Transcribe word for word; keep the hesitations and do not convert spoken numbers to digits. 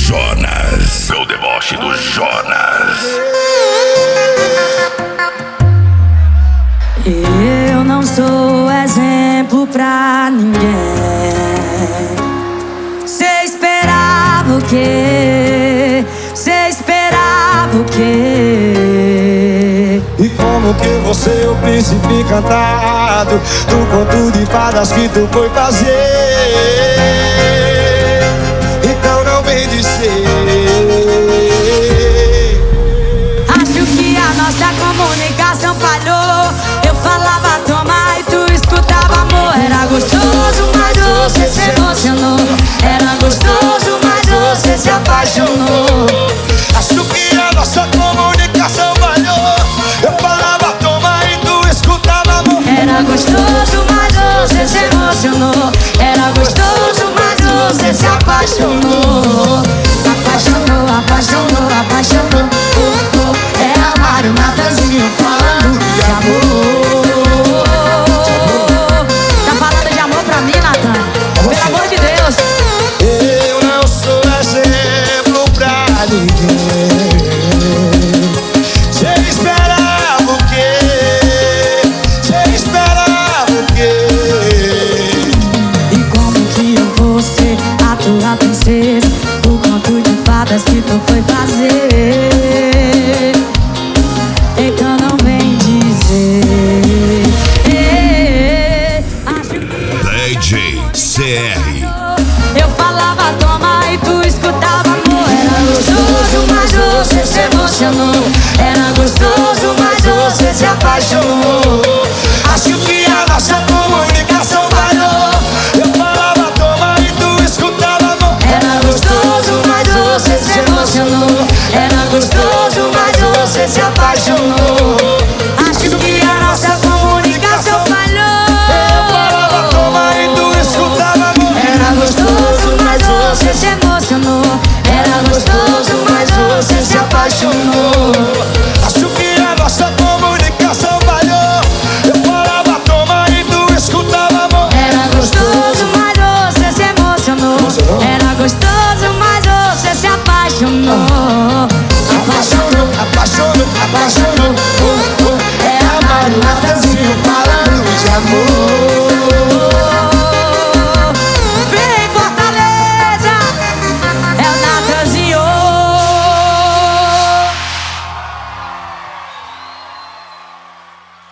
Jonas. É o deboche do Jonas. Eu não sou exemplo pra ninguém. Cê esperava o quê? Cê esperava o quê? E como que você é o príncipe encantado do conto de fadas que tu foi fazer? Então não vem dizer. Acho que a nossa comunicação falhou. Eu falava toma e tu escutava amor. Era gostoso, mas você se emocionou. Era gostoso, mas você se apaixonou. Acho que a nossa comunicação falhou. Eu falava toma e tu escutava amor. Era gostoso, mas você se emocionou. Era gostoso, mas você se apaixonou. Apaixonou, apaixonou, apaixonou. Oh, oh. É amar o Natanzinho falando de amor. Tá falando de amor pra mim, Natan? Pelo amor de Deus. Eu não sou exemplo pra ninguém. Cê esperava o quê? Cê esperava o quê? E como que eu vou ser a tua princesa? O conto de fadas que tu foi fazer. Então não vem dizer. Ei, acho que D J C R. eu falava toma e tu escutava amor. Era gostoso, mas você se emocionou. Era gostoso.